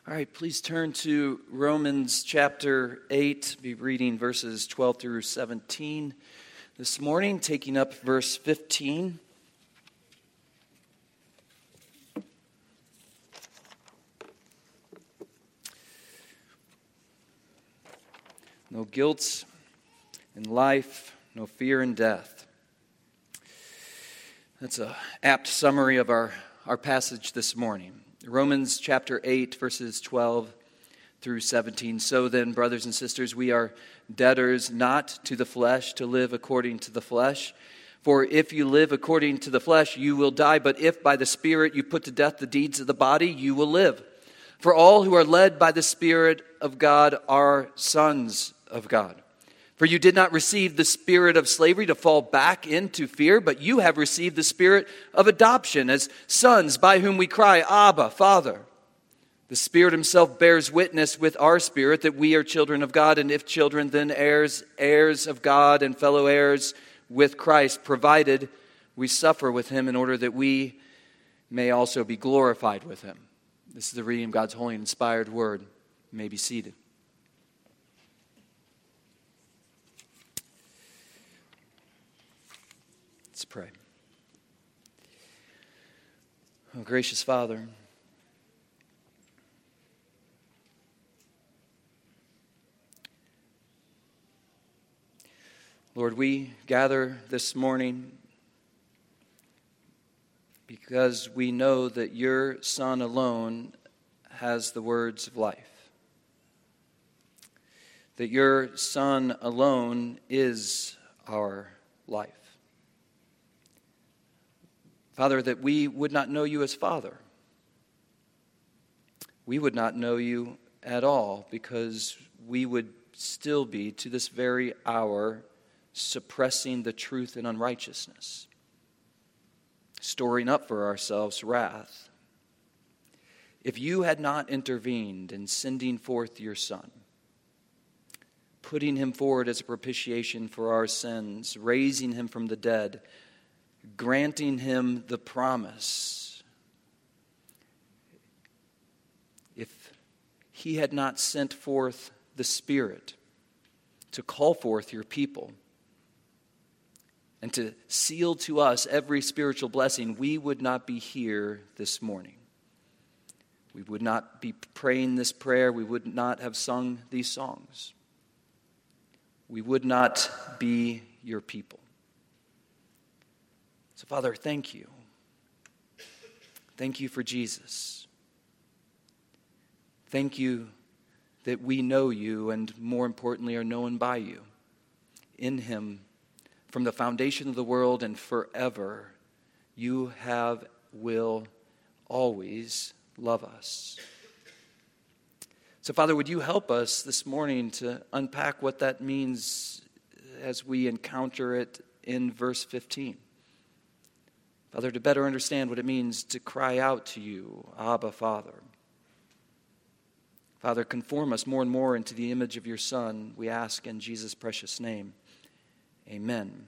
All right, please turn to Romans chapter 8. Be reading verses 12 through 17 this morning, taking up verse 15. No guilt in life, no fear in death. That's an apt summary of our passage this morning. Romans chapter 8, verses 12 through 17. So then, brothers and sisters, we are debtors not to the flesh to live according to the flesh. For if you live according to the flesh, you will die. But if by the Spirit you put to death the deeds of the body, you will live. For all who are led by the Spirit of God are sons of God. For you did not receive the spirit of slavery to fall back into fear, but you have received the spirit of adoption as sons, by whom we cry, Abba, Father. The Spirit himself bears witness with our spirit that we are children of God, and if children, then heirs, heirs of God and fellow heirs with Christ, provided we suffer with him in order that we may also be glorified with him. This is the reading of God's holy and inspired word. You may be seated. Let's pray. Oh, gracious Father, Lord, we gather this morning because we know that your Son alone has the words of life. That your Son alone is our life. Father, that we would not know you as Father. We would not know you at all because we would still be, to this very hour, suppressing the truth in unrighteousness, storing up for ourselves wrath. If you had not intervened in sending forth your Son, putting him forward as a propitiation for our sins, raising him from the dead, granting him the promise, if he had not sent forth the Spirit to call forth your people and to seal to us every spiritual blessing, we would not be here this morning. We would not be praying this prayer. We would not have sung these songs. We would not be your people. So, Father, thank you. Thank you for Jesus. Thank you that we know you and, more importantly, are known by you. In him, from the foundation of the world and forever, you will always love us. So, Father, would you help us this morning to unpack what that means as we encounter it in verse 15? Father, to better understand what it means to cry out to you, Abba, Father. Father, conform us more and more into the image of your Son, we ask in Jesus' precious name. Amen.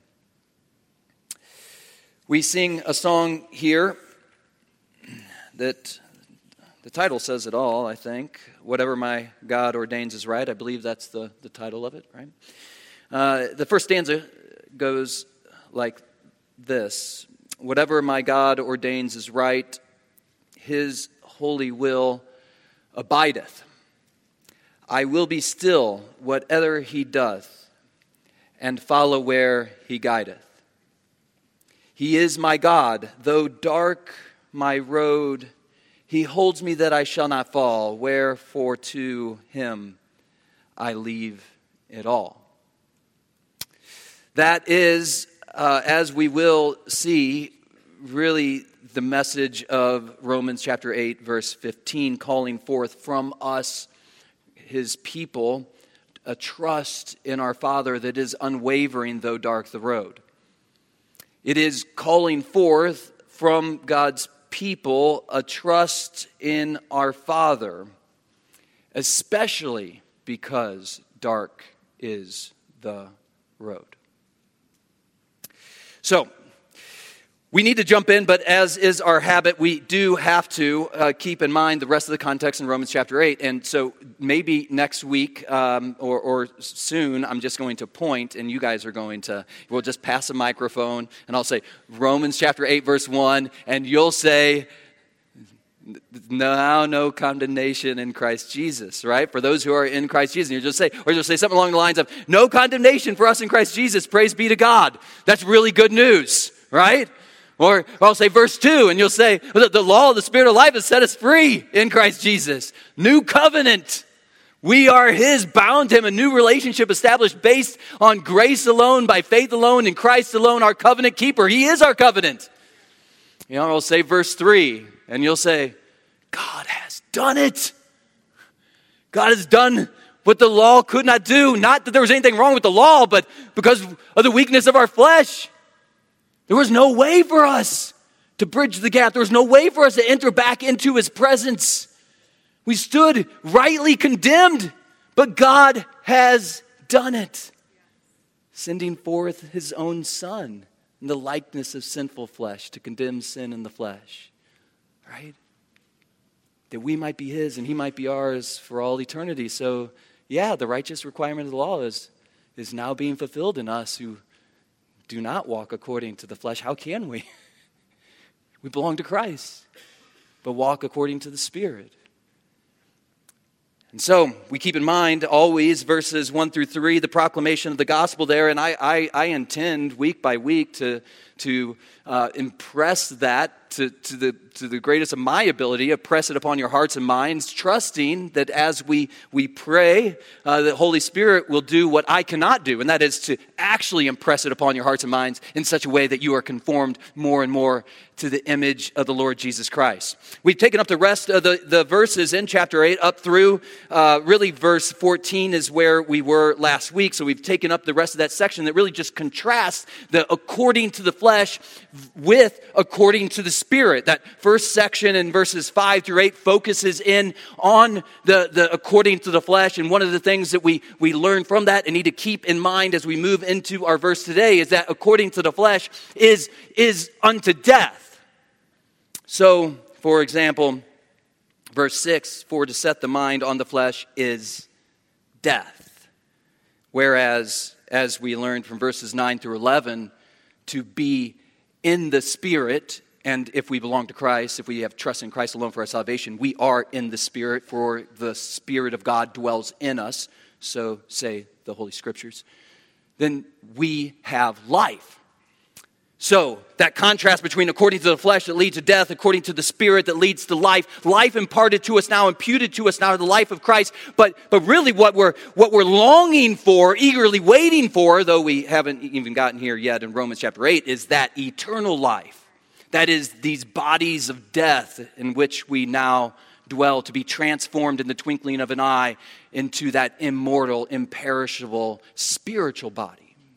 We sing a song here that the title says it all, I think. Whatever my God ordains is right. I believe that's the title of it, right? The first stanza goes like this. Whatever my God ordains is right, his holy will abideth. I will be still, whatever he doth, and follow where he guideth. He is my God, though dark my road, he holds me that I shall not fall, wherefore to him I leave it all. That is, as we will see, really the message of Romans chapter 8, verse 15, calling forth from us, his people, a trust in our Father that is unwavering, though dark the road. It is calling forth from God's people a trust in our Father, especially because dark is the road. So, We need to jump in, but as is our habit, we do have to keep in mind the rest of the context in Romans chapter 8. And so maybe next week or soon, I'm just going to point, and you guys are going to, we'll just pass a microphone, and I'll say Romans chapter 8, verse 1, and you'll say, now no condemnation in Christ Jesus, right? For those who are in Christ Jesus. And you'll just say something along the lines of, no condemnation for us in Christ Jesus, praise be to God. That's really good news, right? Or I'll say verse 2, and you'll say, the law of the Spirit of life has set us free in Christ Jesus. New covenant. We are His, bound to Him, a new relationship established based on grace alone, by faith alone, in Christ alone, our covenant keeper. He is our covenant. You know, I'll say verse 3, and you'll say, God has done it. God has done what the law could not do. Not that there was anything wrong with the law, but because of the weakness of our flesh. There was no way for us to bridge the gap. There was no way for us to enter back into His presence. We stood rightly condemned, but God has done it, sending forth His own Son in the likeness of sinful flesh to condemn sin in the flesh, right? That we might be His and He might be ours for all eternity. So, yeah, the righteous requirement of the law is now being fulfilled in us who do not walk according to the flesh. How can we? We belong to Christ, but walk according to the Spirit. And so we keep in mind always verses 1 through 3, the proclamation of the gospel there. And I intend week by week to impress that to the greatest of my ability, impress it upon your hearts and minds, trusting that as we pray, the Holy Spirit will do what I cannot do, and that is to actually impress it upon your hearts and minds in such a way that you are conformed more and more to the image of the Lord Jesus Christ. We've taken up the rest of the verses in chapter 8 up through really verse 14 is where we were last week. So we've taken up the rest of that section that really just contrasts the according to the flesh with according to the Spirit. That first section in verses 5 through 8 focuses in on the according to the flesh. And one of the things that we learn from that and need to keep in mind as we move into our verse today is that according to the flesh is unto death. So, for example, verse 6, for to set the mind on the flesh is death. Whereas, as we learned from verses 9 through 11, to be in the Spirit, and if we belong to Christ, if we have trust in Christ alone for our salvation, we are in the Spirit, for the Spirit of God dwells in us, so say the Holy Scriptures, then we have life. So, that contrast between according to the flesh that leads to death, according to the Spirit that leads to life, life imparted to us now, imputed to us now, the life of Christ. But really what we're longing for, eagerly waiting for, though we haven't even gotten here yet in Romans chapter 8, is that eternal life. That is these bodies of death in which we now dwell, to be transformed in the twinkling of an eye into that immortal, imperishable, spiritual body.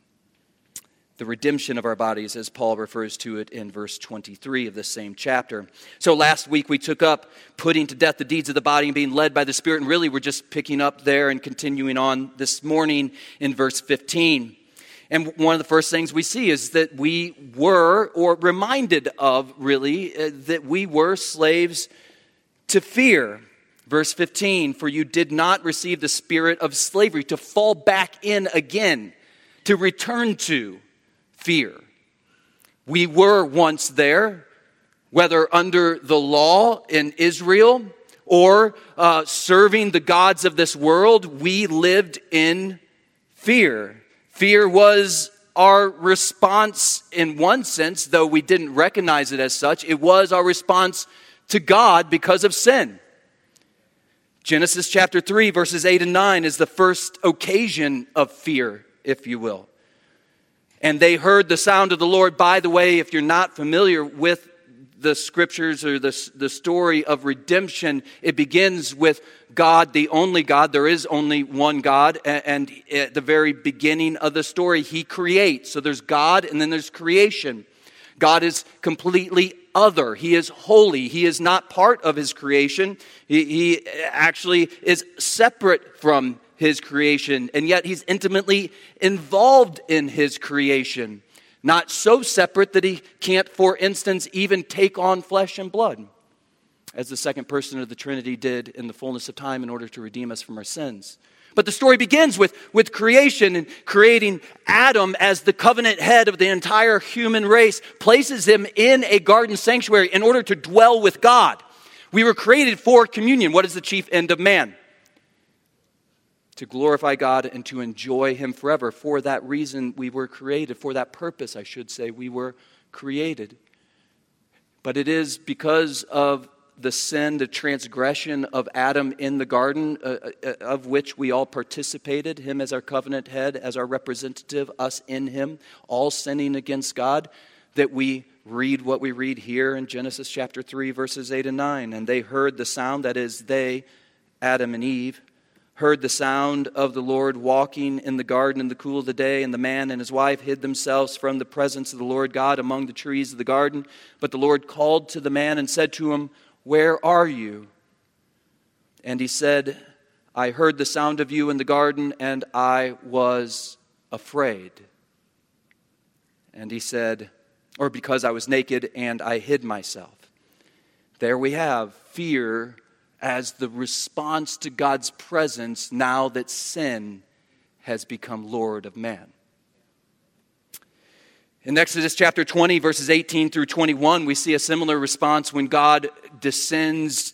The redemption of our bodies, as Paul refers to it in verse 23 of this same chapter. So last week we took up putting to death the deeds of the body and being led by the Spirit, and really we're just picking up there and continuing on this morning in verse 15. And one of the first things we see is that we were, or reminded of really, that we were slaves to fear. Verse 15, for you did not receive the spirit of slavery to fall back in again, to return to fear. We were once there, whether under the law in Israel or serving the gods of this world, we lived in fear. Fear was our response in one sense, though we didn't recognize it as such. It was our response to God because of sin. Genesis chapter 3, verses 8 and 9 is the first occasion of fear, if you will. And they heard the sound of the Lord. By the way, if you're not familiar with the scriptures or the story of redemption, it begins with God, the only God. There is only one God. And at the very beginning of the story, He creates. So there's God and then there's creation. God is completely other. He is holy. He is not part of His creation. He actually is separate from His creation, and yet He's intimately involved in His creation. Not so separate that he can't, for instance, even take on flesh and blood, as the second person of the Trinity did in the fullness of time in order to redeem us from our sins. But the story begins with creation, and creating Adam as the covenant head of the entire human race places him in a garden sanctuary in order to dwell with God. We were created for communion. What is the chief end of man? To glorify God and to enjoy Him forever. For that reason we were created. For that purpose, I should say, we were created. But it is because of the sin, the transgression of Adam in the garden, of which we all participated, him as our covenant head, as our representative, us in him, all sinning against God, that we read what we read here in Genesis chapter 3, verses 8 and 9. And they heard the sound, that is, they, Adam and Eve, heard the sound of the Lord walking in the garden in the cool of the day, and the man and his wife hid themselves from the presence of the Lord God among the trees of the garden. But the Lord called to the man and said to him, "Where are you?" And he said, "I heard the sound of you in the garden, and I was afraid." And he said, or because I was naked and I hid myself. There we have fear as the response to God's presence now that sin has become Lord of man. In Exodus chapter 20, verses 18 through 21, we see a similar response when God descends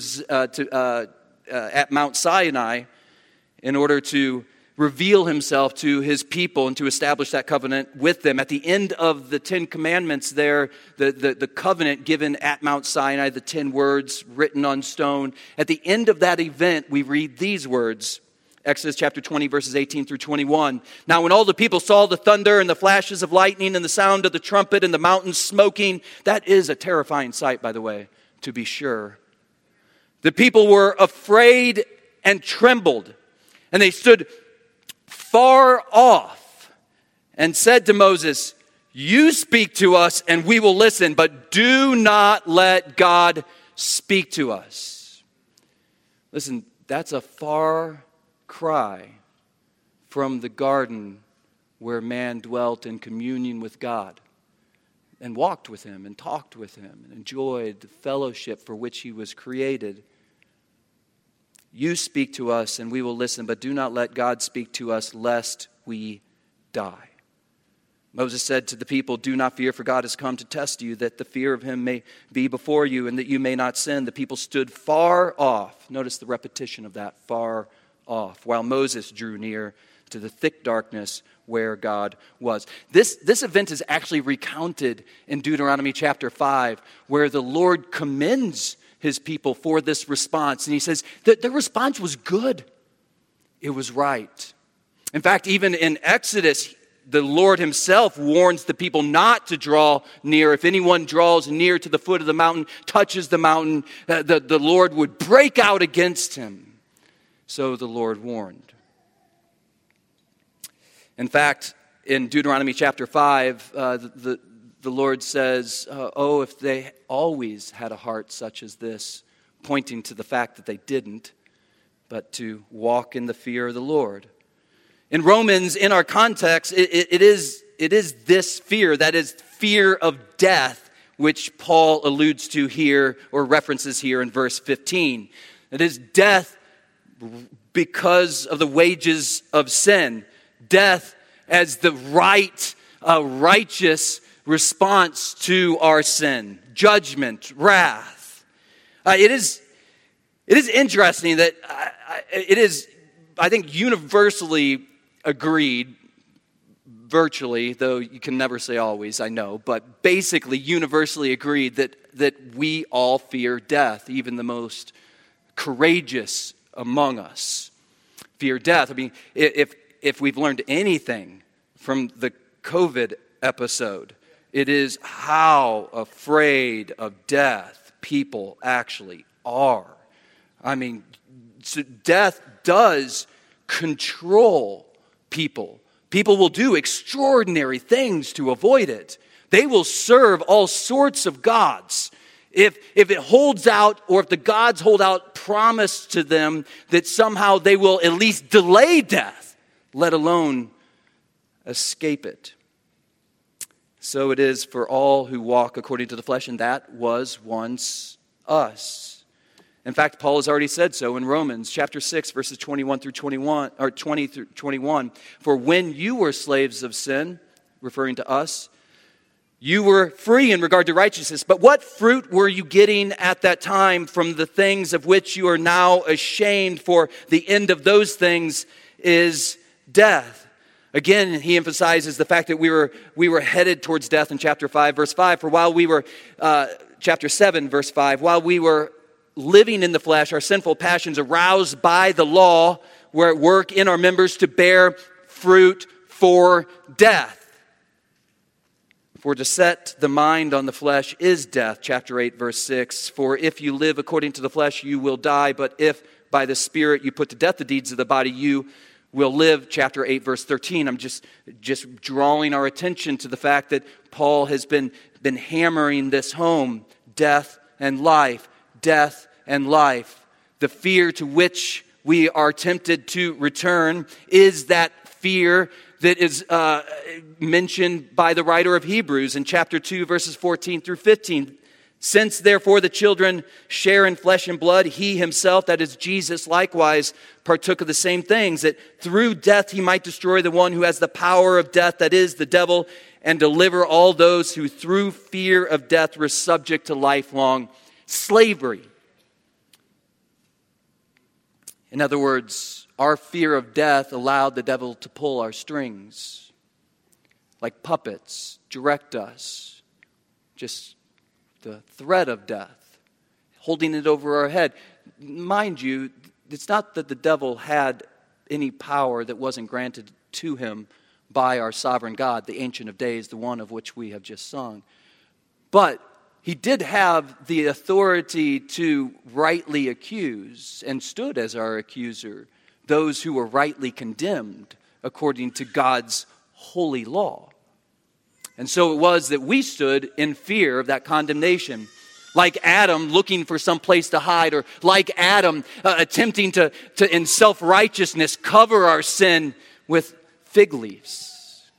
at Mount Sinai in order to reveal himself to his people and to establish that covenant with them. At the end of the 10 Commandments there, the covenant given at Mount Sinai, the 10 words written on stone, at the end of that event, we read these words, Exodus chapter 20, verses 18 through 21. "Now when all the people saw the thunder and the flashes of lightning and the sound of the trumpet and the mountains smoking," that is a terrifying sight, by the way, to be sure. "The people were afraid and trembled, and they stood far off and said to Moses, 'You speak to us and we will listen, but do not let God speak to us.'" Listen, that's a far cry from the garden where man dwelt in communion with God and walked with him and talked with him and enjoyed the fellowship for which he was created. "You speak to us and we will listen, but do not let God speak to us lest we die." Moses said to the people, "Do not fear, for God has come to test you, that the fear of him may be before you and that you may not sin." The people stood far off. Notice the repetition of that, far off, while Moses drew near to the thick darkness where God was. This event is actually recounted in Deuteronomy chapter 5, where the Lord commends his people for this response. And he says that the response was good. It was right. In fact, even in Exodus, the Lord himself warns the people not to draw near. If anyone draws near to the foot of the mountain, touches the mountain, the Lord would break out against him. So the Lord warned. In fact, in Deuteronomy chapter 5, the Lord says, "Oh, if they always had a heart such as this," pointing to the fact that they didn't, but to walk in the fear of the Lord. In Romans, in our context, it is this fear, that is fear of death, which Paul alludes to here or references here in verse 15. It is death because of the wages of sin. Death as the righteous response to our sin, judgment, wrath. It is interesting that it is, I think, universally agreed, virtually, though you can never say always, I know, but basically universally agreed that we all fear death, even the most courageous among us fear death. I mean, if we've learned anything from the COVID episode, it is how afraid of death people actually are. I mean, so death does control people. People will do extraordinary things to avoid it. They will serve all sorts of gods. If it holds out, or if the gods hold out promise to them that somehow they will at least delay death, let alone escape it. so it is for all who walk according to the flesh, and that was once us. In fact, Paul has already said so in Romans chapter 6, verses 21 through 21, or 20 through 21. For when you were slaves of sin, referring to us, you were free in regard to righteousness. But what fruit were you getting at that time from the things of which you are now ashamed? For the end of those things is death. Again, he emphasizes the fact that we were headed towards death in chapter 5, verse 5. For while we were, chapter 7, verse 5, while we were living in the flesh, our sinful passions aroused by the law were at work in our members to bear fruit for death. For to set the mind on the flesh is death, chapter 8, verse 6. For if you live according to the flesh, you will die. But if by the Spirit you put to death the deeds of the body, you will live, chapter 8, verse 13. I'm just drawing our attention to the fact that Paul has been hammering this home. Death and life, death and life. The fear to which we are tempted to return is that fear that is mentioned by the writer of Hebrews in chapter 2, verses 14 through 15. Since, therefore, the children share in flesh and blood, he himself, that is Jesus, likewise partook of the same things, that through death he might destroy the one who has the power of death, that is, the devil, and deliver all those who through fear of death were subject to lifelong slavery. In other words, our fear of death allowed the devil to pull our strings, like puppets, direct us. Just the threat of death, holding it over our head. Mind you, it's not that the devil had any power that wasn't granted to him by our sovereign God, the Ancient of Days, the one of which we have just sung. But he did have the authority to rightly accuse, and stood as our accuser, those who were rightly condemned according to God's holy law. And so it was that we stood in fear of that condemnation. Like Adam looking for some place to hide, or like Adam attempting to in self-righteousness cover our sin with fig leaves.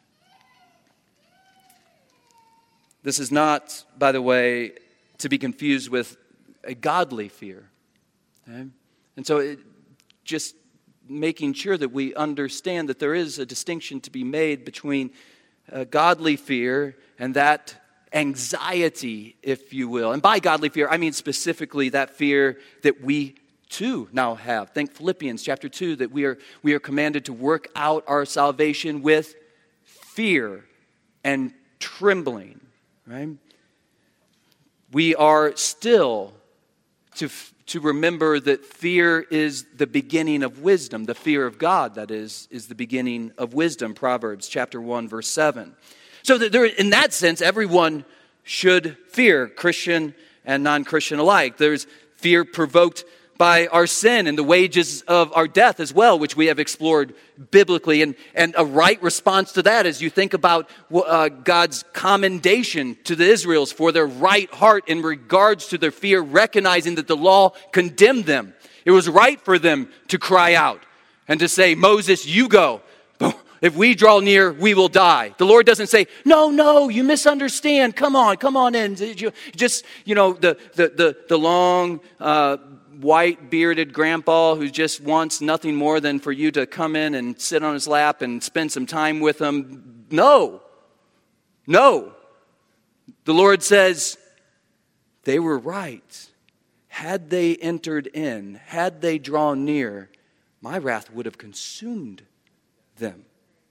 This is not, by the way, to be confused with a godly fear. Okay? And so just making sure that we understand that there is a distinction to be made between godly fear and that anxiety, if you will. And by godly fear, I mean specifically that fear that we too now have. Think Philippians chapter 2, that we are commanded to work out our salvation with fear and trembling. Right? We are still to remember that fear is the beginning of wisdom. The fear of God, that is the beginning of wisdom. Proverbs chapter 1, verse 7. So that in that sense, everyone should fear, Christian and non-Christian alike. There's fear provoked by our sin and the wages of our death as well, which we have explored biblically. And a right response to that, as you think about God's commendation to the Israelites for their right heart in regards to their fear, recognizing that the law condemned them. It was right for them to cry out and to say, Moses, you go. If we draw near, we will die. The Lord doesn't say, no, you misunderstand. Come on in. Just, the long, white-bearded grandpa who just wants nothing more than for you to come in and sit on his lap and spend some time with him. No. The Lord says, they were right. Had they entered in, had they drawn near, my wrath would have consumed them.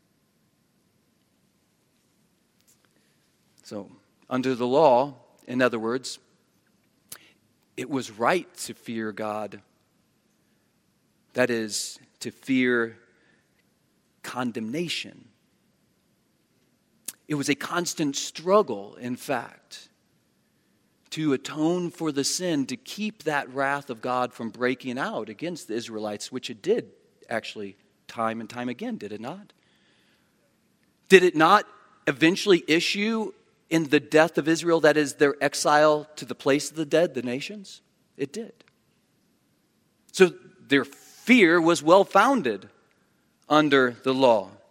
So, under the law, in other words, it was right to fear God. That is, to fear condemnation. It was a constant struggle, in fact, to atone for the sin, to keep that wrath of God from breaking out against the Israelites, which it did actually time and time again, did it not? Did it not eventually issue in the death of Israel, that is their exile to the place of the dead, the nations? It did. So their fear was well-founded under the law.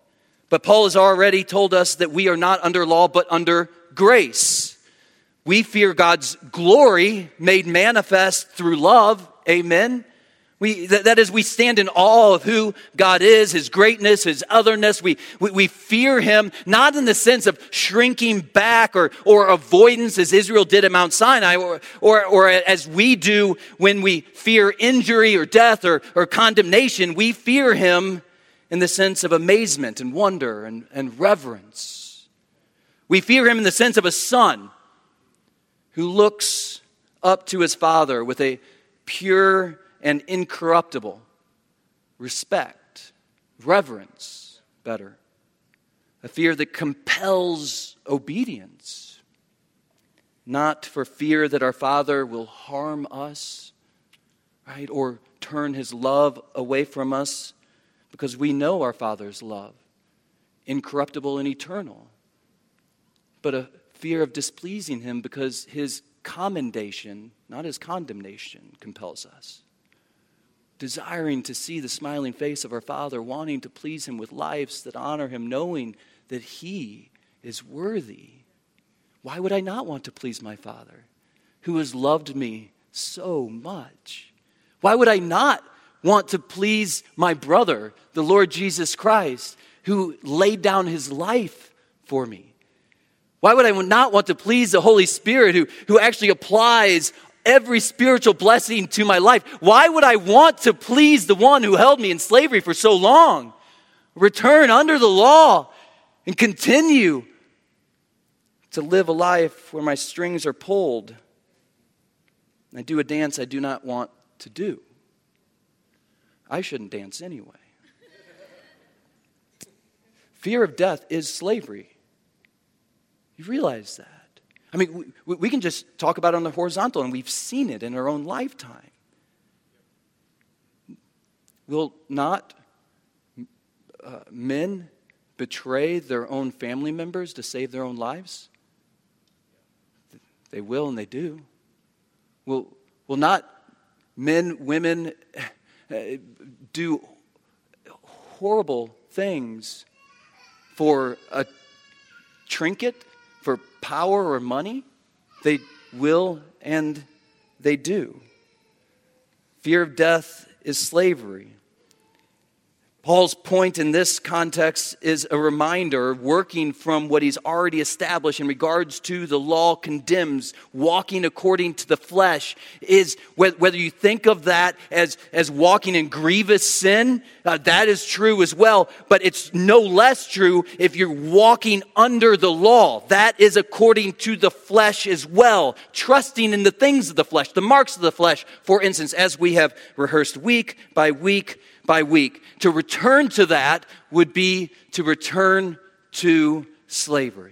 But Paul has already told us that we are not under law, but under grace. We fear God's glory made manifest through love. Amen. That is, we stand in awe of who God is, His greatness, His otherness. We fear Him, not in the sense of shrinking back or avoidance as Israel did at Mount Sinai, or as we do when we fear injury or death or condemnation. We fear Him in the sense of amazement and wonder and reverence. We fear Him in the sense of a son who looks up to his father with a pure and incorruptible respect, reverence, better. A fear that compels obedience, not for fear that our Father will harm us, right, or turn His love away from us, because we know our Father's love, incorruptible and eternal. But a fear of displeasing Him because His commendation, not His condemnation, compels us. Desiring to see the smiling face of our Father, wanting to please Him with lives that honor Him, knowing that He is worthy. Why would I not want to please my Father, who has loved me so much? Why would I not want to please my brother, the Lord Jesus Christ, who laid down His life for me? Why would I not want to please the Holy Spirit who actually applies every spiritual blessing to my life? Why would I want to please the one who held me in slavery for so long? Return under the law and continue to live a life where my strings are pulled. I do a dance I do not want to do. I shouldn't dance anyway. Fear of death is slavery. You realize that? I mean, we can just talk about it on the horizontal, and we've seen it in our own lifetime. Will not men betray their own family members to save their own lives? They will, and they do. Will not men, women do horrible things for a trinket, for power or money? They will and they do. Fear of death is slavery. Paul's point in this context is a reminder, working from what he's already established in regards to the law condemns, walking according to the flesh, is whether you think of that as walking in grievous sin, that is true as well, but it's no less true if you're walking under the law. That is according to the flesh as well, trusting in the things of the flesh, the marks of the flesh, for instance, as we have rehearsed week by week by week. To return to that would be to return to slavery.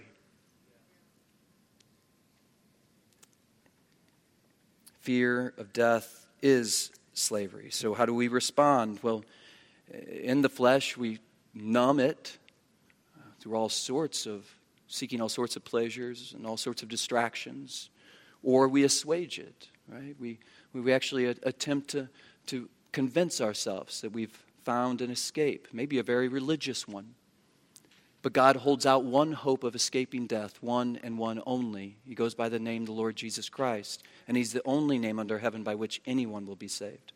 Fear of death is slavery. So how do we respond? Well, in the flesh, we numb it through all sorts of, seeking all sorts of pleasures and all sorts of distractions, or we assuage it, right? We actually attempt to convince ourselves that we've found an escape, maybe a very religious one. But God holds out one hope of escaping death, one and one only. He goes by the name the Lord Jesus Christ, and He's the only name under heaven by which anyone will be saved.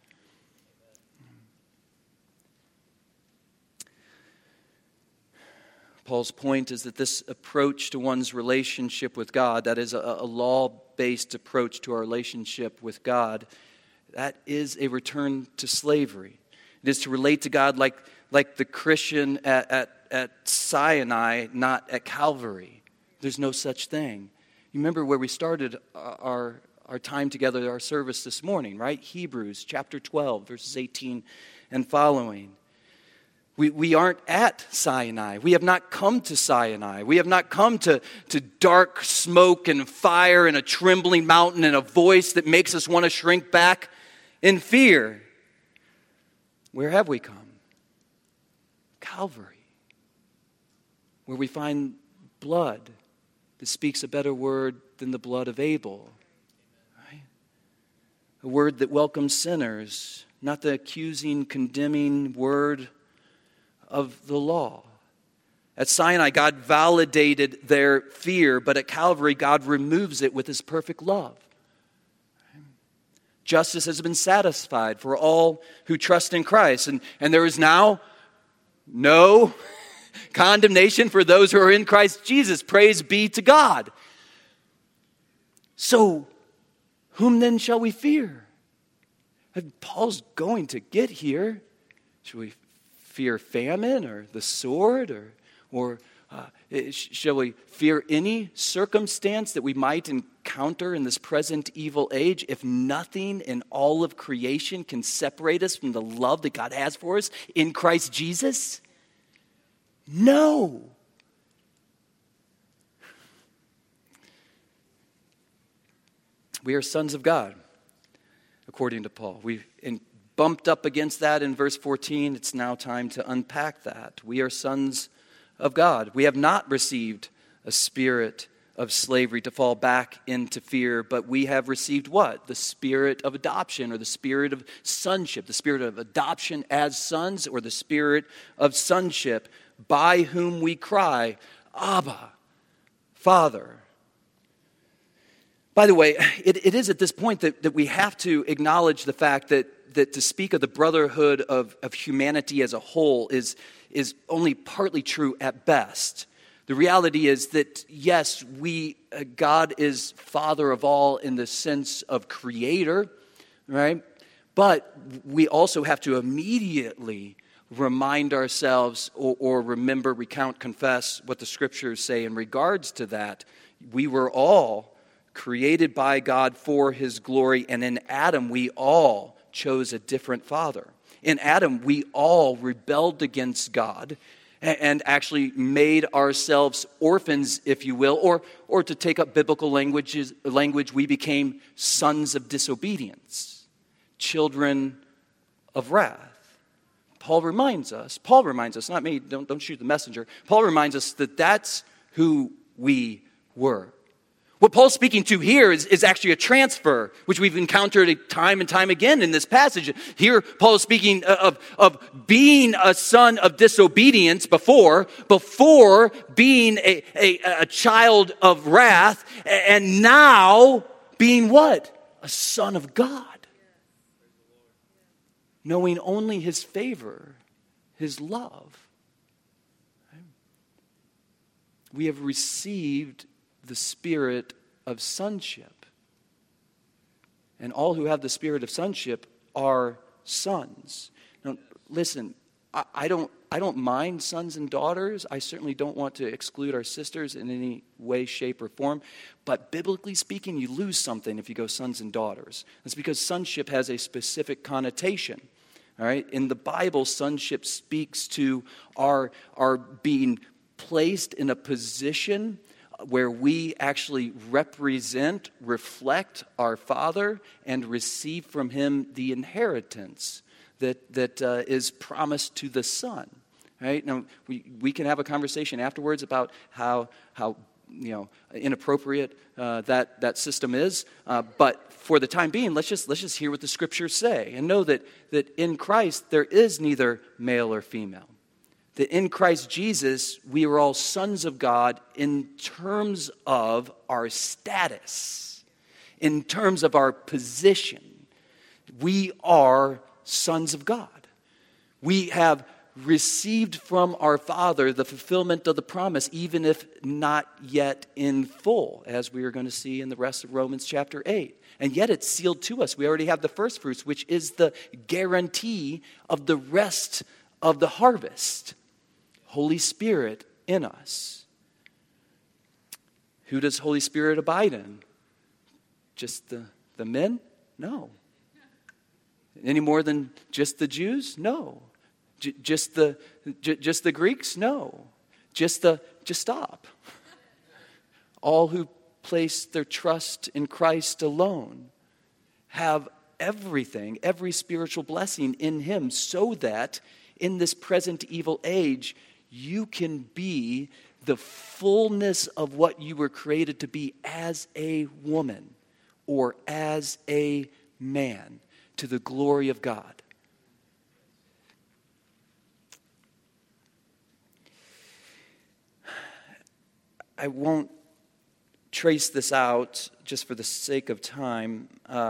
Paul's point is that this approach to one's relationship with God, that is a law-based approach to our relationship with God, that is a return to slavery. It is to relate to God like the Christian at Sinai, not at Calvary. There's no such thing. You remember where we started our time together, our service this morning, right? Hebrews chapter 12, verses 18 and following. We aren't at Sinai. We have not come to Sinai. We have not come to dark smoke and fire and a trembling mountain and a voice that makes us want to shrink back in fear. Where have we come? Calvary, where we find blood that speaks a better word than the blood of Abel. Right? A word that welcomes sinners, not the accusing, condemning word of the law. At Sinai, God validated their fear, but at Calvary, God removes it with his perfect love. Justice has been satisfied for all who trust in Christ, and there is now no condemnation for those who are in Christ Jesus. Praise be to God. So, whom then shall we fear? And Paul's going to get here. Should we fear famine or the sword or shall we fear any circumstance that we might encounter in this present evil age? If nothing in all of creation can separate us from the love that God has for us in Christ Jesus? No. We are sons of God, according to Paul. We bumped up against that in verse 14. It's now time to unpack that. We are sons of God. We have not received a spirit of slavery to fall back into fear, but we have received what? The spirit of adoption, or the spirit of sonship, the spirit of adoption as sons, or the spirit of sonship, by whom we cry, Abba, Father. By the way, it is at this point that we have to acknowledge the fact that to speak of the brotherhood of humanity as a whole is only partly true at best. The reality is that, yes, God is Father of all in the sense of creator, right? But we also have to immediately remind ourselves or remember, recount, confess what the scriptures say in regards to that. We were all created by God for his glory, and in Adam we all chose a different father. In Adam we all rebelled against God and actually made ourselves orphans, if you will, or to take up biblical language, we became sons of disobedience, children of wrath. Paul reminds us, not me, don't shoot the messenger. Paul reminds us that that's who we were. What Paul's speaking to here is actually a transfer, which we've encountered time and time again in this passage. Here, Paul is speaking of being a son of disobedience before being a child of wrath, and now being what? A son of God. Knowing only his favor, his love. We have received the spirit of sonship. And all who have the spirit of sonship are sons. Now, listen, I don't mind sons and daughters. I certainly don't want to exclude our sisters in any way, shape, or form. But biblically speaking, you lose something if you go sons and daughters. That's because sonship has a specific connotation. All right? In the Bible, sonship speaks to our being placed in a position where we actually reflect our Father and receive from him the inheritance that is promised to the Son. Right? Now, we can have a conversation afterwards about how inappropriate that system is. But for the time being, let's just hear what the scriptures say and know that in Christ there is neither male or female. That in Christ Jesus, we are all sons of God in terms of our status, in terms of our position. We are sons of God. We have received from our Father the fulfillment of the promise, even if not yet in full, as we are going to see in the rest of Romans chapter 8. And yet it's sealed to us. We already have the first fruits, which is the guarantee of the rest of the harvest. Holy Spirit in us. Who does Holy Spirit abide in? Just the men? No. Any more than just the Jews? No. Just the Greeks? No. Just stop. All who place their trust in Christ alone have everything, every spiritual blessing in him, so that in this present evil age you can be the fullness of what you were created to be as a woman or as a man, to the glory of God. I won't trace this out just for the sake of time,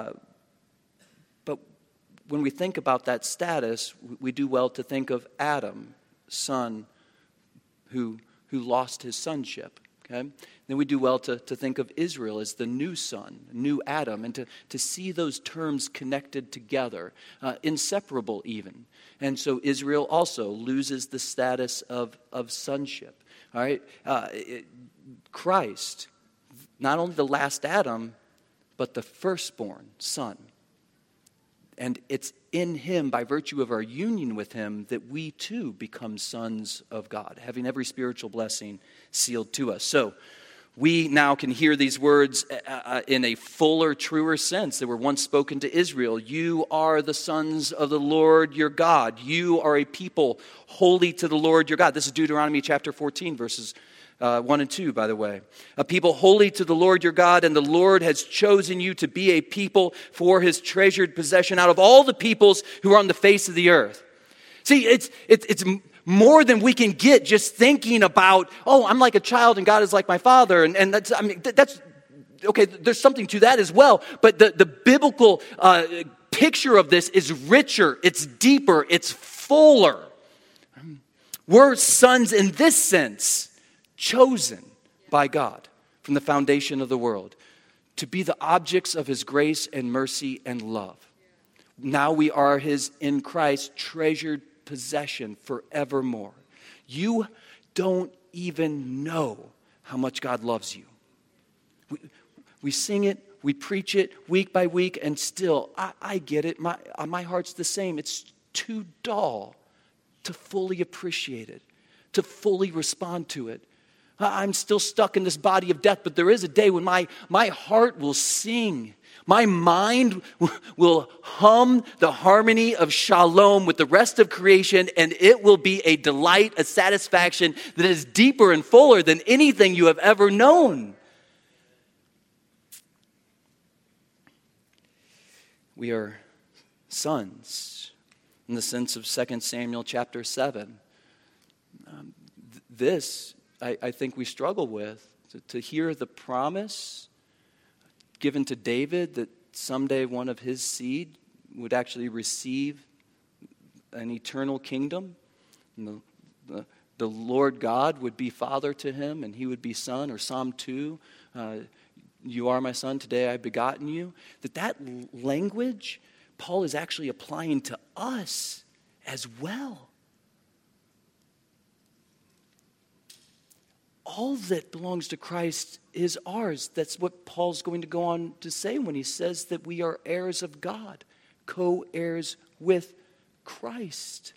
but when we think about that status, we do well to think of Adam, son, who lost his sonship. Okay? Then we do well to think of Israel as the new son, new Adam, and to see those terms connected together, inseparable even. And so Israel also loses the status of sonship. All right? Christ, not only the last Adam, but the firstborn son. And it's in him, by virtue of our union with him, that we too become sons of God, having every spiritual blessing sealed to us. So we now can hear these words in a fuller, truer sense that were once spoken to Israel. You are the sons of the Lord your God. You are a people holy to the Lord your God. This is Deuteronomy chapter 14, verses 1 and 2, by the way. A people holy to the Lord your God, and the Lord has chosen you to be a people for his treasured possession out of all the peoples who are on the face of the earth. See, it's more than we can get just thinking about, oh, I'm like a child and God is like my father. And that's, I mean, that's, okay, there's something to that as well. But the biblical picture of this is richer, it's deeper, it's fuller. We're sons in this sense, chosen by God from the foundation of the world to be the objects of his grace and mercy and love. Now we are his, in Christ, treasured possession forevermore. You don't even know how much God loves you. We sing it, we preach it week by week, and still, I get it. My heart's the same. It's too dull to fully appreciate it, to fully respond to it. I'm still stuck in this body of death, but there is a day when my heart will sing. My mind will hum the harmony of shalom with the rest of creation, and it will be a delight, a satisfaction that is deeper and fuller than anything you have ever known. We are sons in the sense of 2 Samuel chapter 7. This I think we struggle with, to hear the promise given to David that someday one of his seed would actually receive an eternal kingdom. And the Lord God would be father to him and he would be son, or Psalm 2, you are my son, today I have begotten you. That language Paul is actually applying to us as well. All that belongs to Christ is ours. That's what Paul's going to go on to say when he says that we are heirs of God, co-heirs with Christ.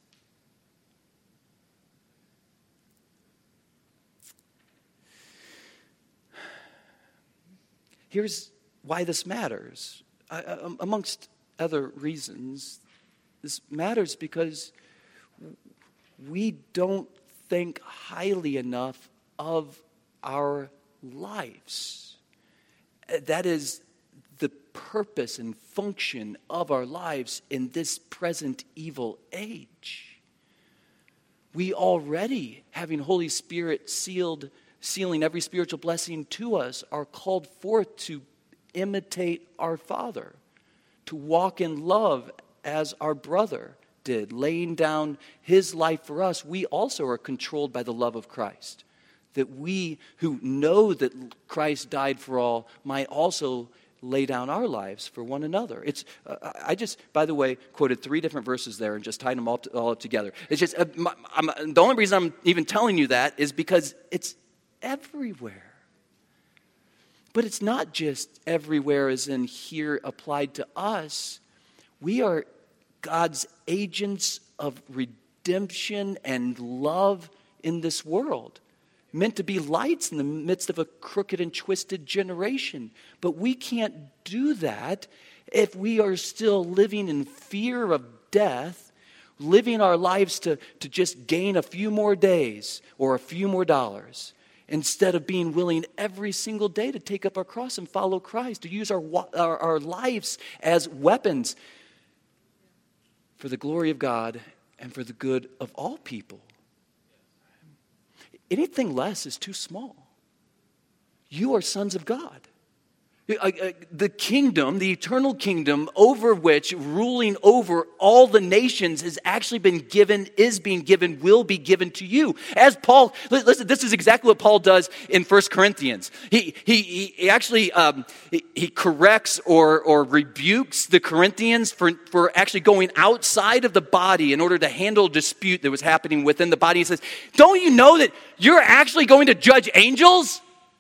Here's why this matters. Amongst other reasons, this matters because we don't think highly enough of our lives. That is the purpose and function of our lives in this present evil age. We already, having Holy Spirit sealing every spiritual blessing to us, are called forth to imitate our Father, to walk in love as our brother did, laying down his life for us. We also are controlled by the love of Christ, that we who know that Christ died for all might also lay down our lives for one another. I just, by the way, quoted 3 different verses there and just tied them all up together. It's just, the only reason I'm even telling you that is because it's everywhere. But it's not just everywhere as in here applied to us. We are God's agents of redemption and love in this world, meant to be lights in the midst of a crooked and twisted generation. But we can't do that if we are still living in fear of death, living our lives to just gain a few more days or a few more dollars, instead of being willing every single day to take up our cross and follow Christ, to use our lives as weapons for the glory of God and for the good of all people. Anything less is too small. you are sons of God. The kingdom, the eternal kingdom over which, ruling over all the nations, has actually been given, is being given, will be given to you. As Paul, listen, this is exactly what Paul does in 1 Corinthians. He actually he corrects or rebukes the Corinthians for actually going outside of the body in order to handle a dispute that was happening within the body. He says, don't you know that you're actually going to judge angels?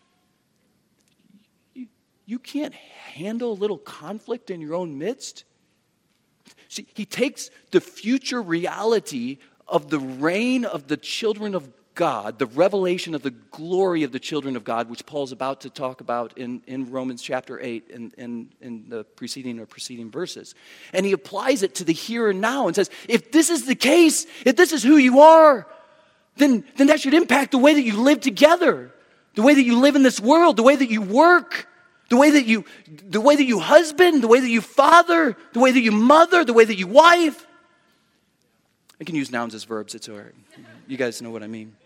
You can't handle a little conflict in your own midst? See, he takes the future reality of the reign of the children of God, the revelation of the glory of the children of God, which Paul's about to talk about in Romans chapter 8 in the preceding verses. And he applies it to the here and now and says, if this is the case, if this is who you are, then that should impact the way that you live together, the way that you live in this world, the way that you work, the way that you husband, the way that you father, the way that you mother, the way that you wife. I can use nouns as verbs, it's all right. You guys know what I mean.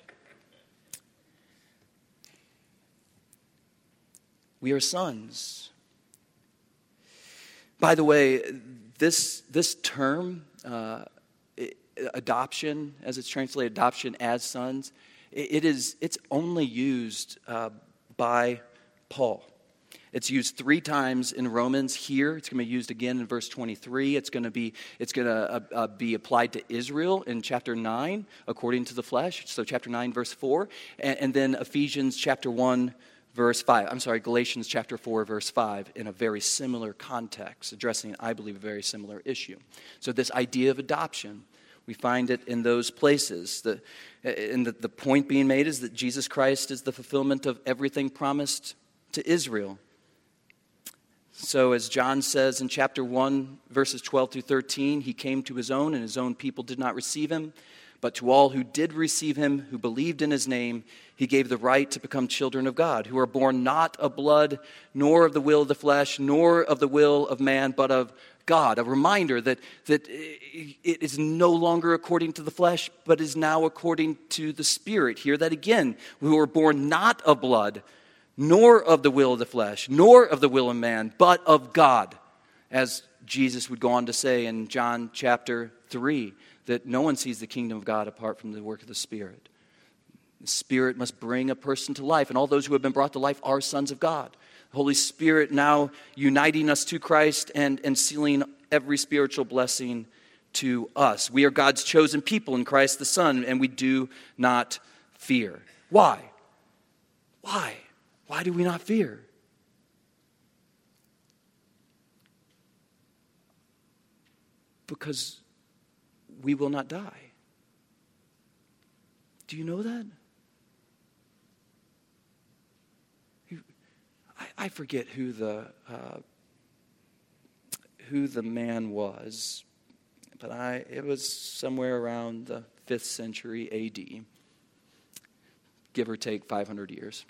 We are sons. By the way, this term, adoption, as it's translated, adoption as sons, it's only used by Paul. It's used 3 times in Romans here. It's going to be used again in verse 23. It's going to be applied to Israel in chapter 9, according to the flesh. So chapter 9, verse 4. And then Ephesians chapter 1, verse 5. Galatians chapter 4, verse 5, in a very similar context, addressing, I believe, a very similar issue. So this idea of adoption, we find it in those places. The point being made is that Jesus Christ is the fulfillment of everything promised to Israel. So as John says in chapter 1, verses 12 through 13, he came to his own, and his own people did not receive him. But to all who did receive him, who believed in his name, he gave the right to become children of God, who are born not of blood, nor of the will of the flesh, nor of the will of man, but of God. A reminder that it is no longer according to the flesh, but is now according to the Spirit. Hear that again. Who are born not of blood, nor of the will of the flesh, nor of the will of man, but of God. As Jesus would go on to say in John chapter 3, that no one sees the kingdom of God apart from the work of the Spirit. The Spirit must bring a person to life, and all those who have been brought to life are sons of God. The Holy Spirit now uniting us to Christ and sealing every spiritual blessing to us. We are God's chosen people in Christ the Son, and we do not fear. Why? Why? Why do we not fear? Because we will not die. Do you know that? I forget who the man was, but it was somewhere around the 5th century A.D., give or take 500 years.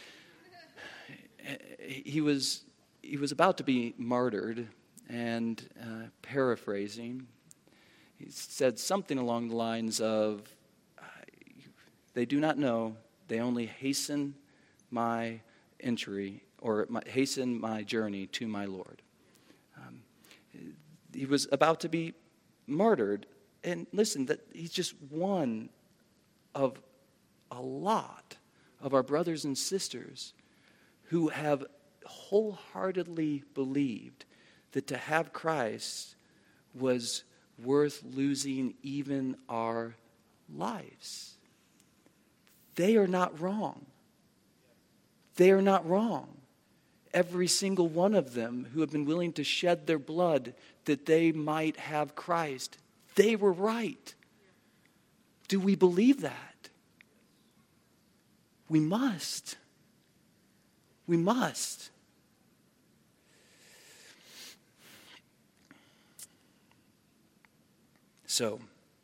He was about to be martyred, and paraphrasing, he said something along the lines of, they do not know, they only hasten my entry, or hasten my journey to my Lord. He was about to be martyred, and listen, that he's just one of a lot of our brothers and sisters who have wholeheartedly believed that to have Christ was worth losing even our lives. They are not wrong. They are not wrong. Every single one of them who have been willing to shed their blood that they might have Christ, they were right. Do we believe that? We must. We must. So,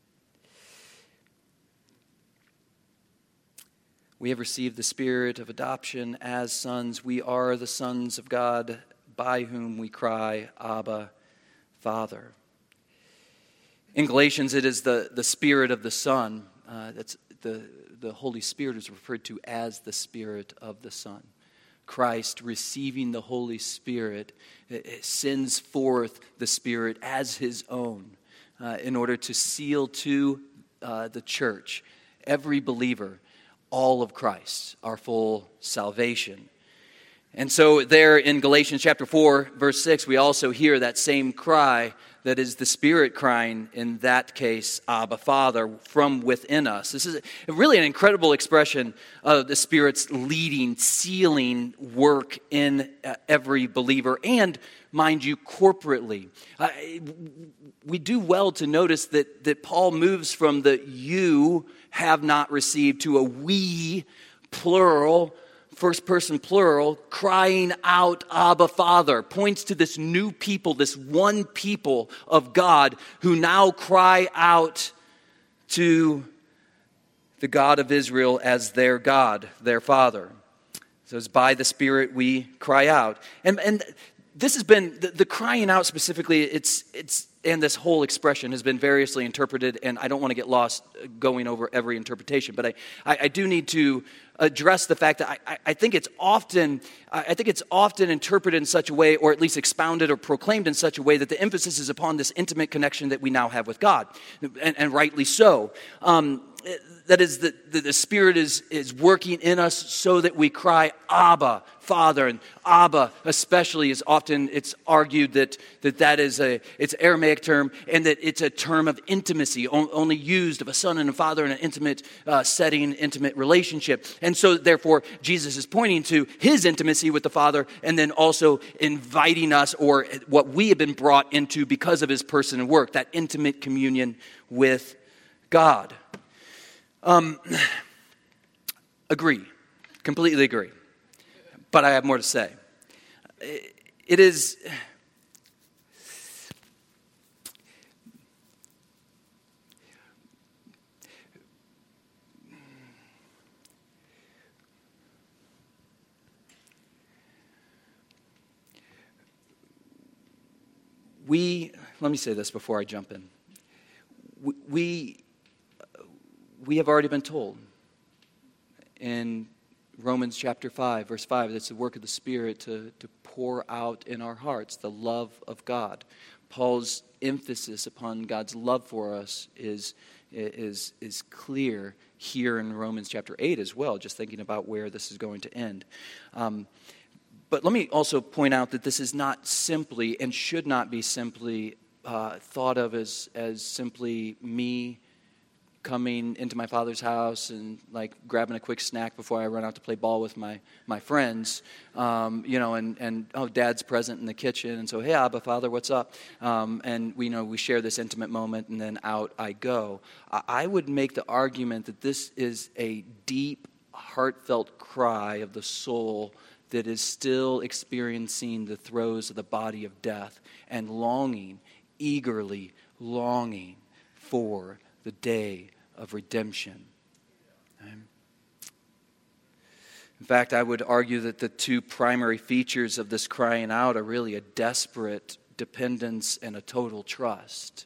we have received the Spirit of adoption as sons. We are the sons of God, by whom we cry, Abba, Father. In Galatians, it is the Spirit of the Son. That's the Holy Spirit is referred to as the Spirit of the Son. Christ receiving the Holy Spirit, it sends forth the Spirit as his own in order to seal to the church, every believer, all of Christ, our full salvation. And so there in Galatians chapter 4, verse 6, we also hear that same cry that is the Spirit crying, in that case, Abba, Father, from within us. This is really an incredible expression of the Spirit's leading, sealing work in every believer, and, mind you, corporately. We do well to notice that Paul moves from the you have not received to a we, plural, first person plural, crying out, Abba, Father, points to this new people, this one people of God who now cry out to the God of Israel as their God, their Father. So it's by the Spirit we cry out. And this has been, the crying out specifically, it's and this whole expression has been variously interpreted, and I don't want to get lost going over every interpretation, but I do need to address the fact that I think it's often interpreted in such a way, or at least expounded or proclaimed in such a way, that the emphasis is upon this intimate connection that we now have with God, and rightly so. That is, the Spirit is working in us so that we cry, Abba, Father. And Abba especially is often, it's argued that is it's an Aramaic term, and that it's a term of intimacy, only used of a son and a father in an intimate setting, intimate relationship. And so therefore, Jesus is pointing to his intimacy with the Father, and then also inviting us, or what we have been brought into because of his person and work, that intimate communion with God. Agree. Completely agree. But I have more to say. It is... Let me say this before I jump in. We have already been told in Romans chapter 5, verse 5, that it's the work of the Spirit to pour out in our hearts the love of God. Paul's emphasis upon God's love for us is clear here in Romans chapter 8 as well, just thinking about where this is going to end. But let me also point out that this is not simply, and should not be simply, thought of as simply me coming into my Father's house and like grabbing a quick snack before I run out to play ball with my friends, and Dad's present in the kitchen, and so, hey, Abba, Father, what's up? And we share this intimate moment, and then out I go. I would make the argument that this is a deep, heartfelt cry of the soul that is still experiencing the throes of the body of death and eagerly longing for the day of redemption. In fact, I would argue that the two primary features of this crying out are really a desperate dependence and a total trust.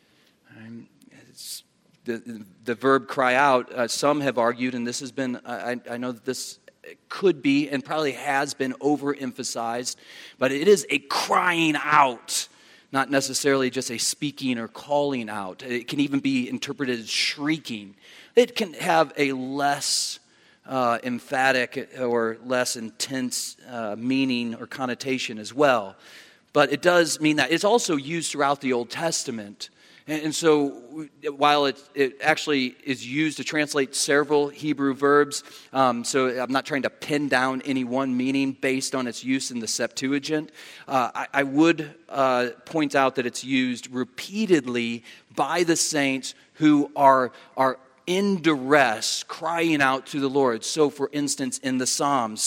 It's the verb cry out, some have argued, and this has been, I know that this could be and probably has been overemphasized, but it is a crying out, not necessarily just a speaking or calling out. It can even be interpreted as shrieking. It can have a less emphatic or less intense meaning or connotation as well. But it does mean that. It's also used throughout the Old Testament. And so while it actually is used to translate several Hebrew verbs, so I'm not trying to pin down any one meaning based on its use in the Septuagint, I would point out that it's used repeatedly by the saints who are in duress, crying out to the Lord. So, for instance, in the Psalms,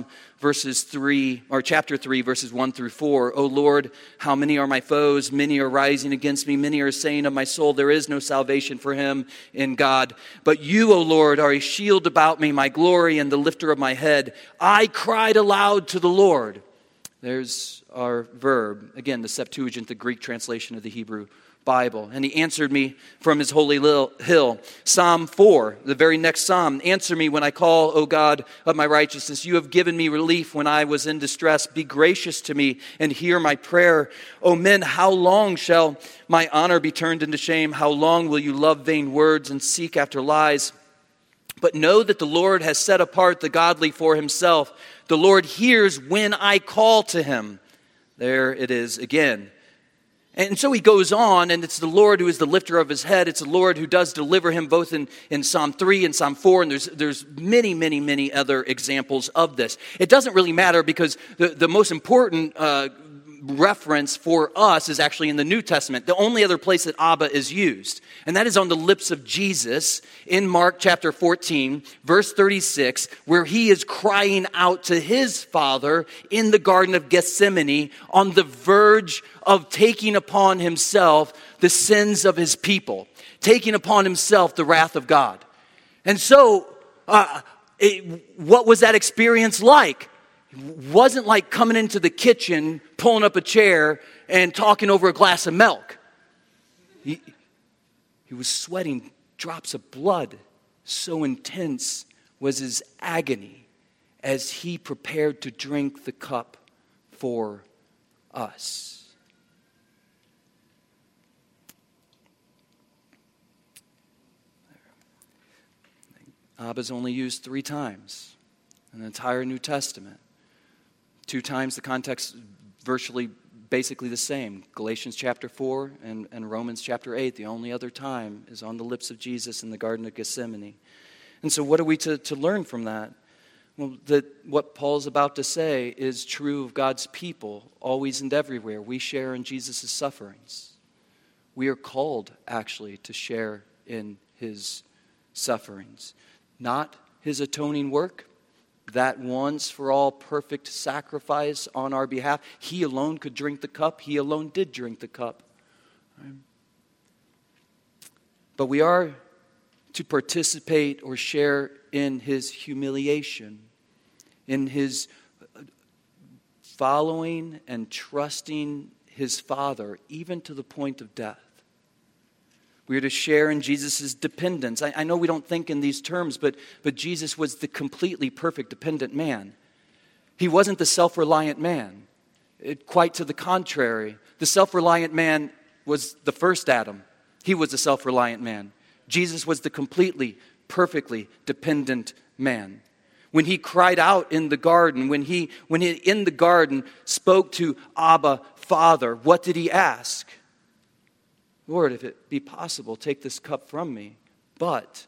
chapter 3, verses 1 through 4, O Lord, how many are my foes? Many are rising against me. Many are saying of my soul, there is no salvation for him in God. But you, O Lord, are a shield about me, my glory and the lifter of my head. I cried aloud to the Lord. There's our verb. Again, the Septuagint, the Greek translation of the Hebrew Bible. And he answered me from his holy hill. Psalm 4, the very next psalm. Answer me when I call, O God of my righteousness. You have given me relief when I was in distress. Be gracious to me and hear my prayer. O men, how long shall my honor be turned into shame? How long will you love vain words and seek after lies? But know that the Lord has set apart the godly for himself. The Lord hears when I call to him. There it is again. And so he goes on, and it's the Lord who is the lifter of his head. It's the Lord who does deliver him, both in Psalm 3 and Psalm 4. And there's many other examples of this. It doesn't really matter because the most important reference for us is actually in the New Testament. The only other place that Abba is used. And that is on the lips of Jesus in Mark chapter 14, verse 36, where he is crying out to his Father in the Garden of Gethsemane on the verge of taking upon himself the sins of his people, taking upon himself the wrath of God. And so, what was that experience like? It wasn't like coming into the kitchen, pulling up a chair, and talking over a glass of milk. He was sweating drops of blood. So intense was his agony as he prepared to drink the cup for us. Abba's only used 3 times in the entire New Testament. 2 times the context virtually basically the same. Galatians chapter 4 and Romans chapter 8. The only other time is on the lips of Jesus in the Garden of Gethsemane. And so what are we to learn from that? Well, that what Paul's about to say is true of God's people always and everywhere. We share in Jesus' sufferings. We are called actually to share in his sufferings. Not his atoning work, that once for all perfect sacrifice on our behalf. He alone could drink the cup. He alone did drink the cup. But we are to participate or share in his humiliation, in his following and trusting his Father, even to the point of death. We are to share in Jesus' dependence. I know we don't think in these terms, but Jesus was the completely perfect dependent man. He wasn't the self-reliant man. Quite to the contrary. The self-reliant man was the first Adam. He was the self-reliant man. Jesus was the completely, perfectly dependent man. When he cried out in the garden, when he in the garden spoke to Abba, Father, what did he ask? Lord, if it be possible, take this cup from me, but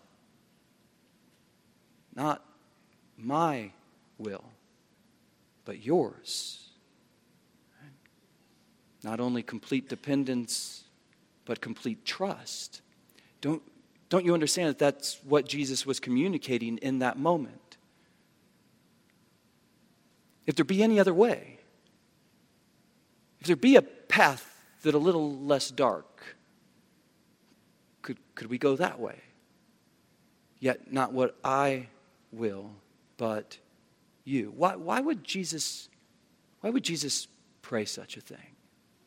not my will, but yours. Not only complete dependence, but complete trust. Don't you understand that that's what Jesus was communicating in that moment? If there be any other way, if there be a path that a little less dark, could we go that way? Yet not what I will, but you. Why would Jesus pray such a thing?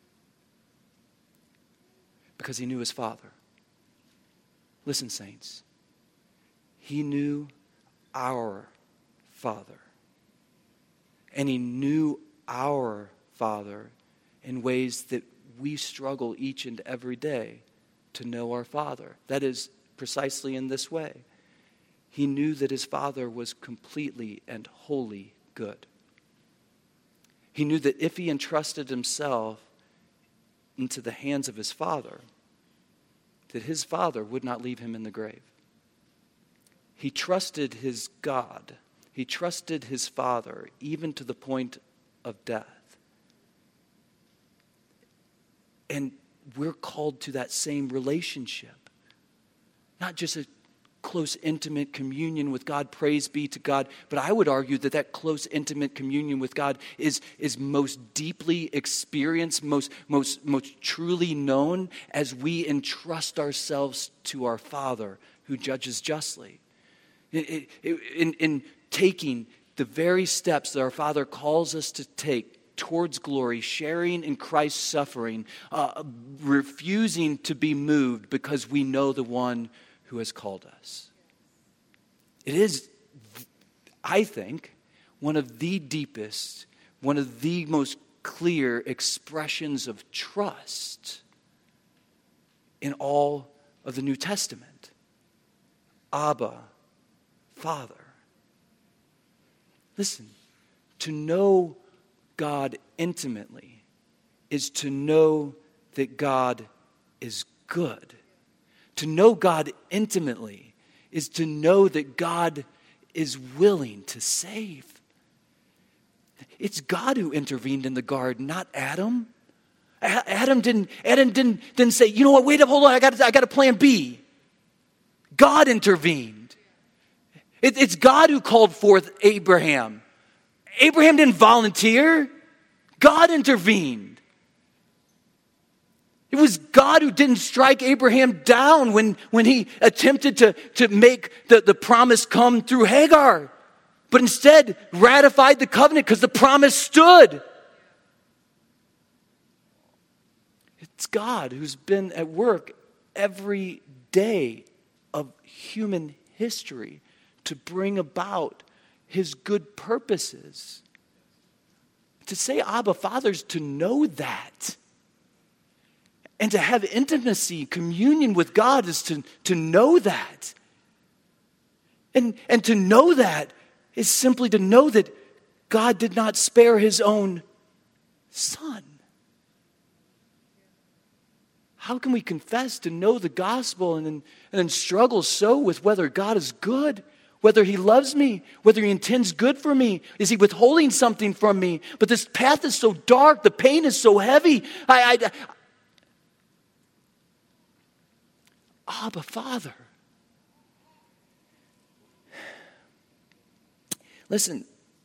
Because he knew his Father. Listen, saints. He knew our Father. And he knew our Father in ways that we struggle each and every day to know our Father. That is precisely in this way. He knew that his Father was completely and wholly good. He knew that if he entrusted himself into the hands of his Father, that his Father would not leave him in the grave. He trusted his God. He trusted his Father even to the point of death. And we're called to that same relationship. Not just a close, intimate communion with God, praise be to God, but I would argue that close, intimate communion with God is most deeply experienced, most truly known as we entrust ourselves to our Father who judges justly. In taking the very steps that our Father calls us to take towards glory, sharing in Christ's suffering, refusing to be moved because we know the one who has called us. It is, I think, one of the deepest, one of the most clear expressions of trust in all of the New Testament. Abba, Father. Listen, to know God intimately is to know that God is good. To know God intimately is to know that God is willing to save. It's God who intervened in the garden, not Adam. Adam didn't say, you know what, wait up, hold on, I got a plan B. God intervened. It's God who called forth Abraham. Abraham didn't volunteer. God intervened. It was God who didn't strike Abraham down when he attempted to make the promise come through Hagar, but instead ratified the covenant because the promise stood. It's God who's been at work every day of human history to bring about his good purposes. To say Abba, Father, is to know that. And to have intimacy, communion with God is to know that. And to know that is simply to know that God did not spare his own Son. How can we confess to know the gospel and then struggle so with whether God is good, whether he loves me, whether he intends good for me? Is he withholding something from me? But this path is so dark, the pain is so heavy. Abba, Father. Listen.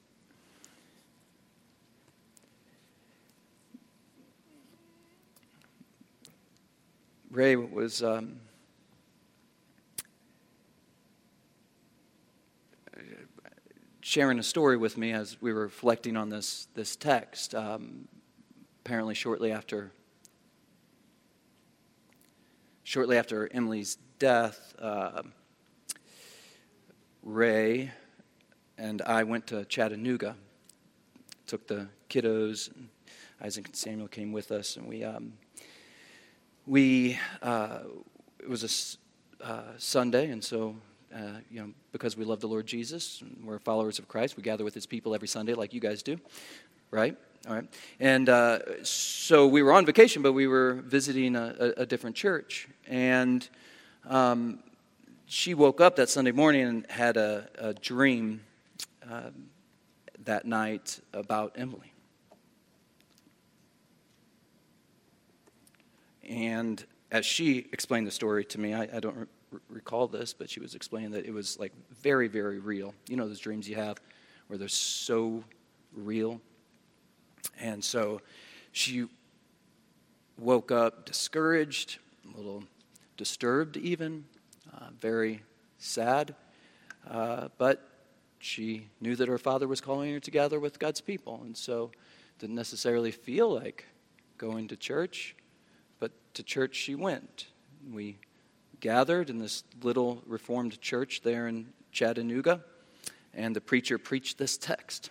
Ray was sharing a story with me as we were reflecting on this text. Apparently shortly after Emily's death, Ray and I went to Chattanooga, took the kiddos, and Isaac and Samuel came with us, and it was a Sunday, and so because we love the Lord Jesus and we're followers of Christ, we gather with his people every Sunday like you guys do, right? All right. And so we were on vacation, but we were visiting a different church. And she woke up that Sunday morning and had a dream that night about Emily. And as she explained the story to me, I don't recall this, but she was explaining that it was like very, very real. You know those dreams you have where they're so real? And so she woke up discouraged, a little disturbed even, very sad. But she knew that her father was calling her to gather with God's people. And so didn't necessarily feel like going to church, but to church she went. We gathered in this little Reformed church there in Chattanooga, and the preacher preached this text.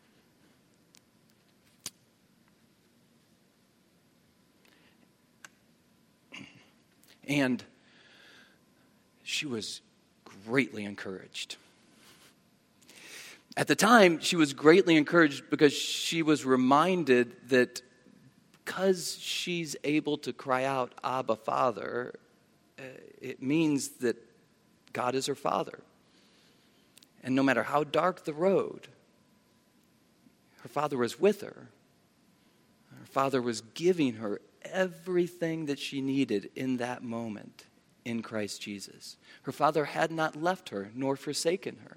And she was greatly encouraged. At the time, she was greatly encouraged because she was reminded that because she's able to cry out, Abba, Father, it means that God is her Father. And no matter how dark the road, her Father was with her. Her Father was giving her everything that she needed in that moment in Christ Jesus. Her Father had not left her nor forsaken her.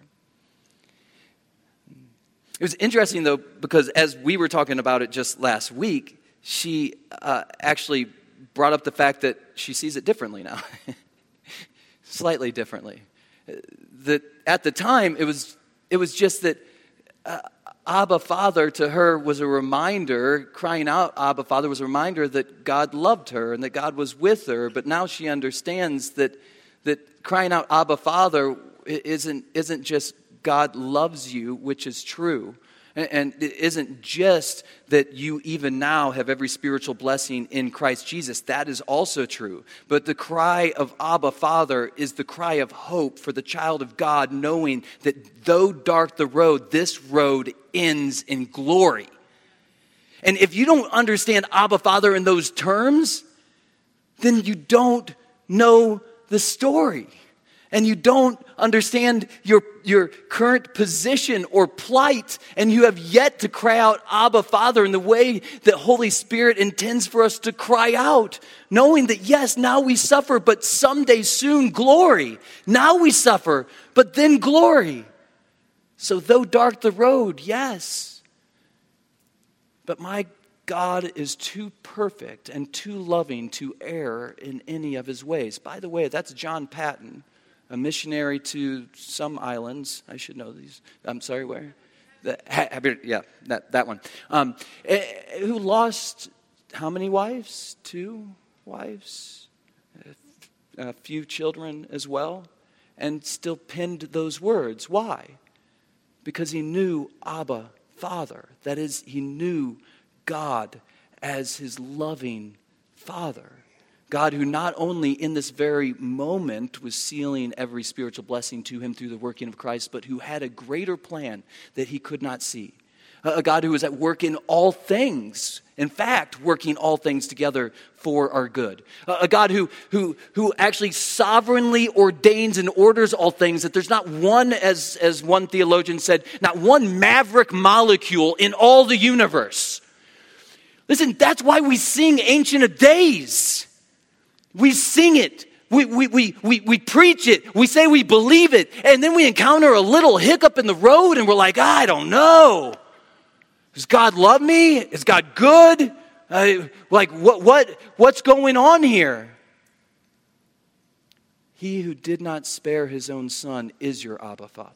It was interesting, though, because as we were talking about it just last week, she actually brought up the fact that she sees it differently now. Slightly differently. That at the time, it was just that Abba, Father to her was a reminder, crying out, Abba, Father was a reminder that God loved her and that God was with her. But now she understands that crying out, Abba, Father isn't just God loves you, which is true. And it isn't just that you even now have every spiritual blessing in Christ Jesus. That is also true. But the cry of Abba, Father is the cry of hope for the child of God, knowing that though dark the road, this road ends in glory. And if you don't understand Abba, Father in those terms, then you don't know the story. And you don't understand your current position or plight, and you have yet to cry out, Abba, Father, in the way that Holy Spirit intends for us to cry out, knowing that, yes, now we suffer, but someday soon, glory. Now we suffer, but then glory. So though dark the road, yes, but my God is too perfect and too loving to err in any of his ways. By the way, that's John Patton, a missionary to some islands. I should know these. I'm sorry, where? That one. Who lost how many wives? 2 wives? A few children as well? And still penned those words. Why? Because he knew Abba, Father. That is, he knew God as his loving Father. God who not only in this very moment was sealing every spiritual blessing to him through the working of Christ, but who had a greater plan that he could not see. A God who is at work in all things, in fact, working all things together for our good. A God who actually sovereignly ordains and orders all things, that there's not one, as one theologian said, not one maverick molecule in all the universe. Listen, that's why we sing Ancient of Days. We sing it, we preach it, we say we believe it, and then we encounter a little hiccup in the road and we're like, I don't know. Does God love me? Is God good? What's going on here? He who did not spare his own son is your Abba Father.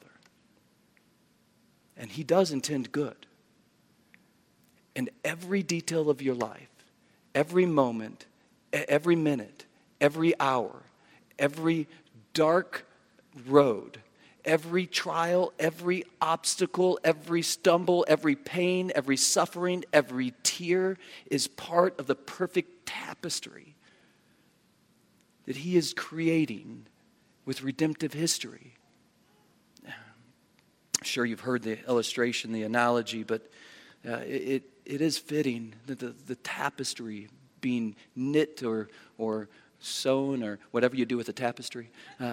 And he does intend good. And every detail of your life, every moment, every minute, every hour, every dark road, every trial, every obstacle, every stumble, every pain, every suffering, every tear is part of the perfect tapestry that he is creating with redemptive history. I'm sure you've heard the illustration, the analogy, but it is fitting that the tapestry being knit or sewn or whatever you do with a tapestry.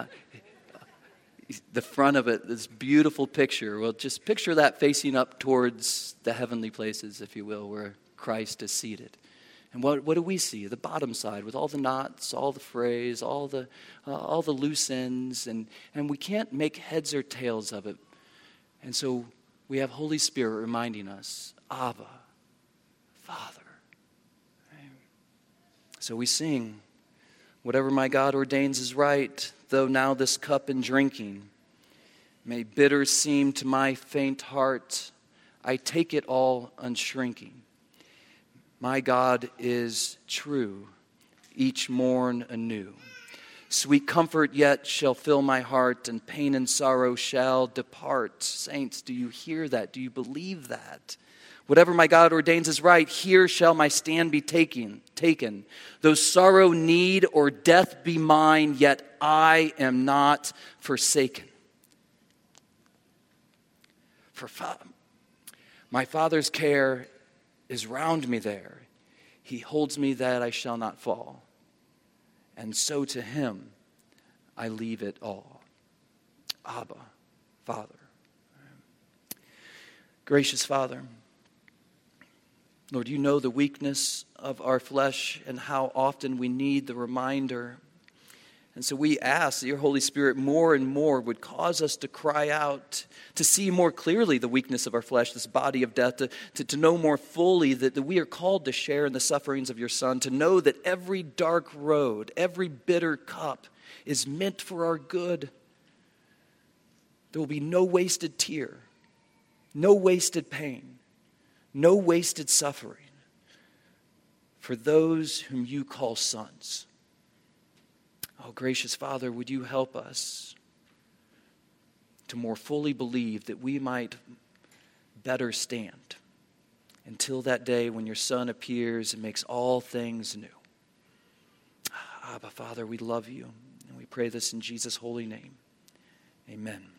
The front of it, this beautiful picture. Well, just picture that facing up towards the heavenly places, if you will, where Christ is seated. And what do we see? The bottom side with all the knots, all the frays, all the loose ends, and we can't make heads or tails of it. And so we have Holy Spirit reminding us, Abba, Father. So we sing, whatever my God ordains is right, though now this cup in drinking may bitter seem to my faint heart, I take it all unshrinking. My God is true, each morn anew. Sweet comfort yet shall fill my heart, and pain and sorrow shall depart. Saints, do you hear that? Do you believe that? Whatever my God ordains is right, here shall my stand be taken. Though sorrow, need, or death be mine, yet I am not forsaken. For my Father's care is round me there. He holds me that I shall not fall. And so to him I leave it all. Abba, Father. Gracious Father, Lord, you know the weakness of our flesh and how often we need the reminder. And so we ask that your Holy Spirit more and more would cause us to cry out, to see more clearly the weakness of our flesh, this body of death, to know more fully that we are called to share in the sufferings of your Son, to know that every dark road, every bitter cup is meant for our good. There will be no wasted tear, no wasted pain, no wasted suffering for those whom you call sons. Oh, gracious Father, would you help us to more fully believe that we might better stand until that day when your Son appears and makes all things new. Abba, Father, we love you, and we pray this in Jesus' holy name. Amen.